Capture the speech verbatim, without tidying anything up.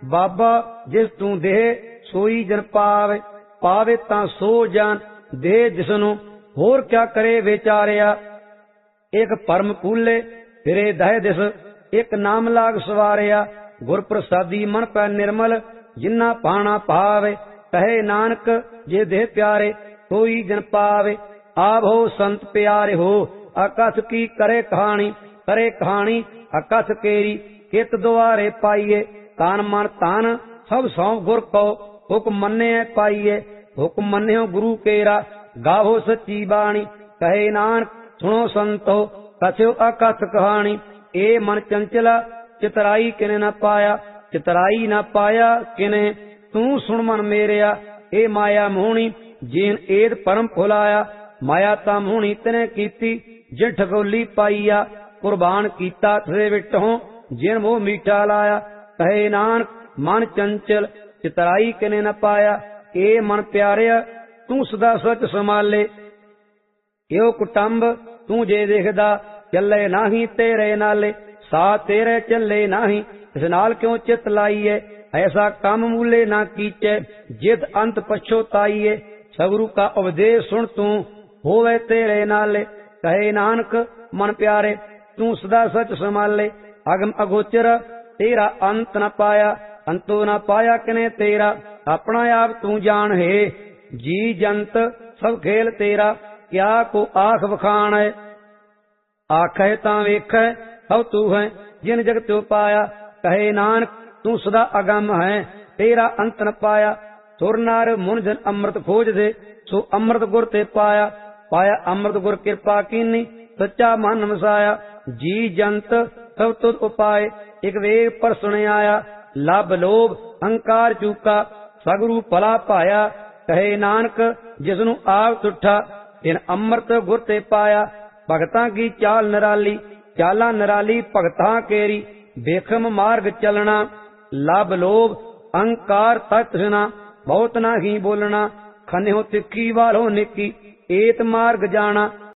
बाबा जिस तू देह सोई जन पावे, पावे तां सो जान देह जिसनु होर क्या करे विचारिया। एक परम कूले फिरे दह दिस, एक नाम लाग सवारिया। गुर प्रसादी मन पै निर्मल जिन्ना पाना पावे, कहे नानक जे देह प्यारे सोई जन पावे। आव हो संत प्यारे हो अकथ की करे कहानी, करे कहानी अकथ केरी कित द्वारे पाइए। तान मन तान सब सौंप गुर को हुक्म मन्ने पाइए। हुक्म मन्ने गुरु केरा गावो सच्ची बाणी, कहे नानक सुनो संतो कथ्यो अकथ कहानी। ए मन चंचला चितराई किने न पाया, चितराई न पाया किने तू सुन मन मेरिया। ए माया मोहनी जिन एद परम फुलाया, माया ता मोहनी तने कीती जिन ठगोली पाईया। कुर्बान कीता थे विटों जिन मोह मीठा लाया, कहे नानक मन चंचल चितराई किने न पाया। ए मन प्यारिया तू सदा सच संभाले, यो कुटुंब तू जे देखदा चले नाही तेरे नाले। सा तेरे चले नाही इस नाल क्यों चित लाइए, ऐसा काम मूले ना कीचे जिद अंत पछोताइए। सगुरु का उपदेश सुन तू होवे तेरे नाले, कहे नानक मन प्यारे तू सदा सच संभाले। अगम अगोचर तेरा अंत न पाया, अंतो न पाया किने तेरा। अपना आप तू जान है जी जंत सब खेल तेरा, क्या को आख बखान है। आखे तां वेख सब तू है जिन जग त्यो पाया, कहे नानक तू सदा अगम है तेरा अंत न पाया। सुर नार मुन जन अमृत खोज दे सो अमृत गुर ते पाया, पाया अमृत गुर कृपा कीनी सच्चा मन मसाया। जी जंत सब तुद उपाय एक वेग पर सुने आया, लभ लोभ अहंकार चूका सगुरु भला पाया। कहे नानक जिसनु आप तुठा इन अमृत गुर ते पाया। भगतां की चाल निराली चाला निराली भगतां केरी, बेखम मार्ग चलना लभ लोभ अहंकार तक सुना बहुत ना ही बोलना। खन्यो तिखी वालो निकी एत मार्ग जाना,